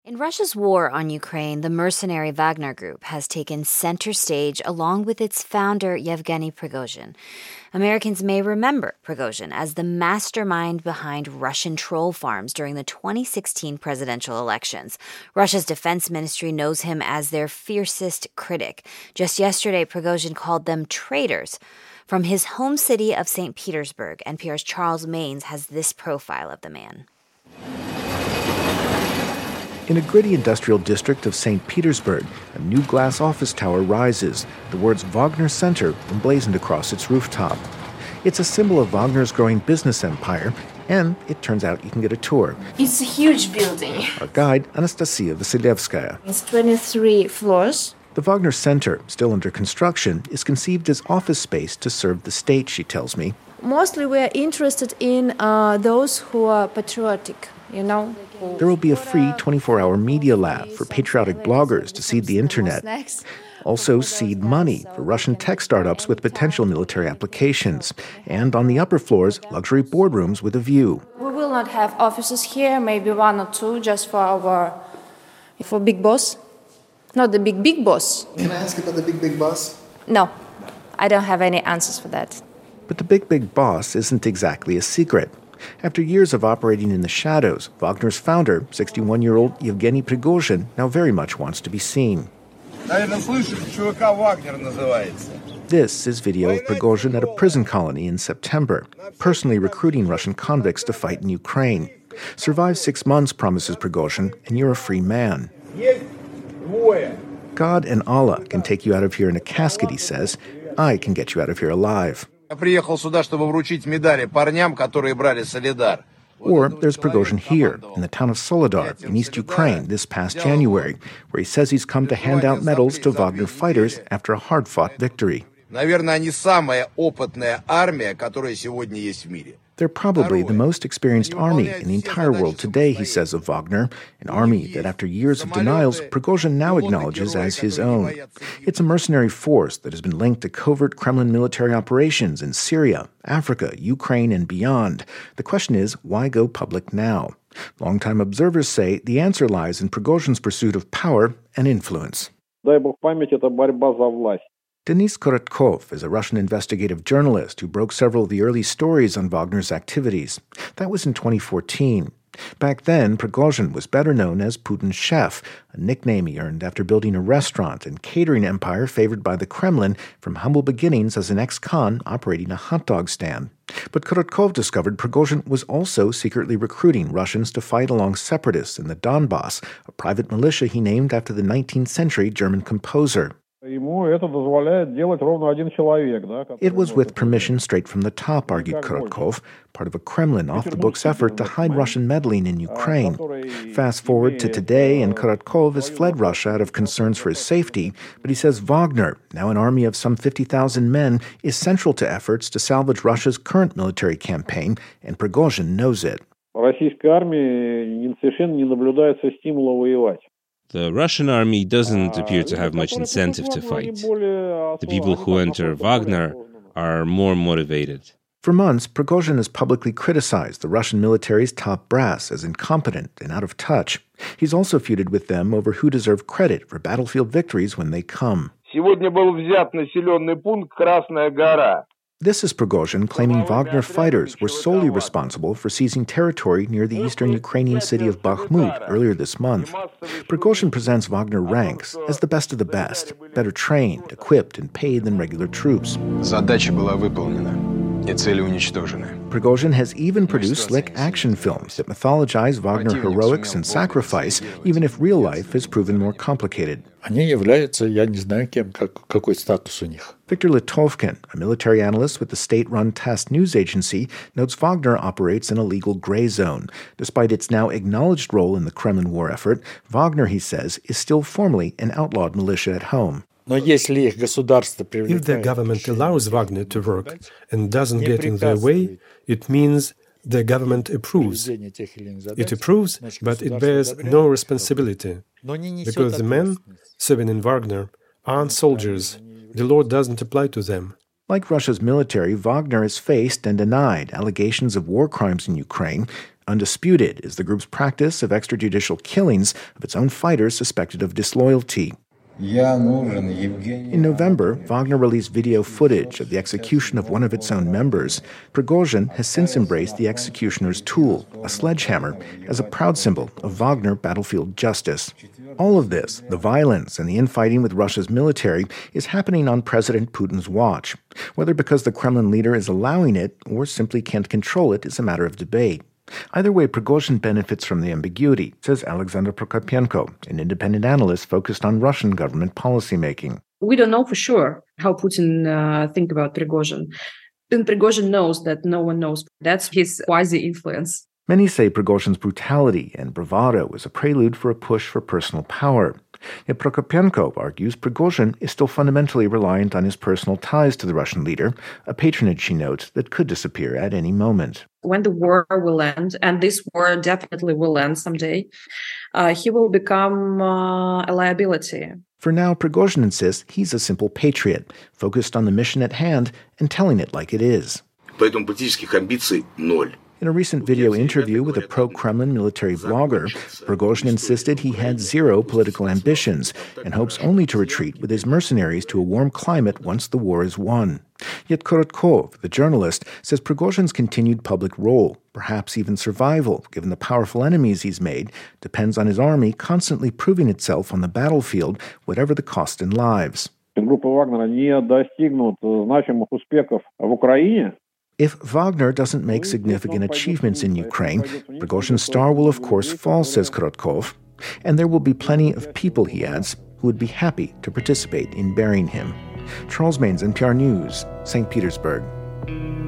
In Russia's war on Ukraine, the mercenary Wagner Group has taken center stage along with its founder, Yevgeny Prigozhin. Americans may remember Prigozhin as the mastermind behind Russian troll farms during the 2016 presidential elections. Russia's defense ministry knows him as their fiercest critic. Just yesterday, Prigozhin called them traitors. From his home city of St. Petersburg, NPR's Charles Maynes has this profile of the man. In a gritty industrial district of St. Petersburg, a new glass office tower rises, the words Wagner Center emblazoned across its rooftop. It's a symbol of Wagner's growing business empire, and it turns out you can get a tour. It's a huge building. Our guide, Anastasia Vasilevskaya. It's 23 floors. The Wagner Center, still under construction, is conceived as office space to serve the state, she tells me. Mostly we are interested in those who are patriotic, you know. There will be a free 24-hour media lab for patriotic bloggers to seed the internet. Also seed money for Russian tech startups with potential military applications. And on the upper floors, luxury boardrooms with a view. We will not have offices here, maybe one or two, just for big boss. Not the big boss. Can I ask about the big boss? No, I don't have any answers for that. But the big boss isn't exactly a secret. After years of operating in the shadows, Wagner's founder, 61-year-old Yevgeny Prigozhin, now very much wants to be seen. This is video of Prigozhin at a prison colony in September, personally recruiting Russian convicts to fight in Ukraine. Survive 6 months, promises Prigozhin, and you're a free man. God and Allah can take you out of here in a casket, he says. I can get you out of here alive. Or there's Prigozhin here, in the town of Soledar, in East Ukraine, this past January, where he says he's come to hand out medals to Wagner fighters after a hard-fought victory. They're probably the most experienced army in the entire world today, he says of Wagner, an army that after years of denials, Prigozhin now acknowledges as his own. It's a mercenary force that has been linked to covert Kremlin military operations in Syria, Africa, Ukraine, and beyond. The question is, why go public now? Longtime observers say the answer lies in Prigozhin's pursuit of power and influence. Denis Korotkov is a Russian investigative journalist who broke several of the early stories on Wagner's activities. That was in 2014. Back then, Prigozhin was better known as Putin's chef, a nickname he earned after building a restaurant and catering empire favored by the Kremlin from humble beginnings as an ex-con operating a hot dog stand. But Korotkov discovered Prigozhin was also secretly recruiting Russians to fight along separatists in the Donbass, a private militia he named after the 19th century German composer. It was with permission straight from the top, argued Korotkov, part of a Kremlin off-the-books effort to hide Russian meddling in Ukraine. Fast forward to today, and Korotkov has fled Russia out of concerns for his safety, but he says Wagner, now an army of some 50,000 men, is central to efforts to salvage Russia's current military campaign, and Prigozhin knows it. The Russian army doesn't appear to have much incentive to fight. The people who enter Wagner are more motivated. For months, Prigozhin has publicly criticized the Russian military's top brass as incompetent and out of touch. He's also feuded with them over who deserve credit for battlefield victories when they come. This is Prigozhin claiming Wagner fighters were solely responsible for seizing territory near the eastern Ukrainian city of Bakhmut earlier this month. Prigozhin presents Wagner ranks as the best of the best, better trained, equipped, and paid than regular troops. Prigozhin has even produced slick action films that mythologize Wagner heroics and sacrifice, even if real life has proven more complicated. Victor Litovkin, a military analyst with the state-run TASS news agency, notes Wagner operates in a legal gray zone. Despite its now acknowledged role in the Kremlin war effort, Wagner, he says, is still formally an outlawed militia at home. If the government allows Wagner to work and doesn't get in their way, it means the government approves. It approves, but it bears no responsibility, because the men serving in Wagner aren't soldiers. The law doesn't apply to them. Like Russia's military, Wagner has faced and denied allegations of war crimes in Ukraine. Undisputed is the group's practice of extrajudicial killings of its own fighters suspected of disloyalty. In November, Wagner released video footage of the execution of one of its own members. Prigozhin has since embraced the executioner's tool, a sledgehammer, as a proud symbol of Wagner battlefield justice. All of this, the violence and the infighting with Russia's military, is happening on President Putin's watch. Whether because the Kremlin leader is allowing it or simply can't control it is a matter of debate. Either way, Prigozhin benefits from the ambiguity, says Alexander Prokopenko, an independent analyst focused on Russian government policymaking. We don't know for sure how Putin thinks about Prigozhin. And Prigozhin knows that no one knows. That's his quasi-influence. Many say Prigozhin's brutality and bravado is a prelude for a push for personal power. Yet Prokopenko argues Prigozhin is still fundamentally reliant on his personal ties to the Russian leader, a patronage, she notes, that could disappear at any moment. When the war will end, and this war definitely will end someday, he will become a liability. For now, Prigozhin insists he's a simple patriot, focused on the mission at hand and telling it like it is. Поэтому политических амбиций ноль. In a recent video interview with a pro-Kremlin military blogger, Prigozhin insisted he had zero political ambitions and hopes only to retreat with his mercenaries to a warm climate once the war is won. Yet Korotkov, the journalist, says Prigozhin's continued public role, perhaps even survival, given the powerful enemies he's made, depends on his army constantly proving itself on the battlefield, whatever the cost in lives. If Wagner doesn't make significant achievements in Ukraine, Prigozhin's star will of course fall, says Korotkov, and there will be plenty of people, he adds, who would be happy to participate in burying him. Charles Maynes, NPR News, St. Petersburg.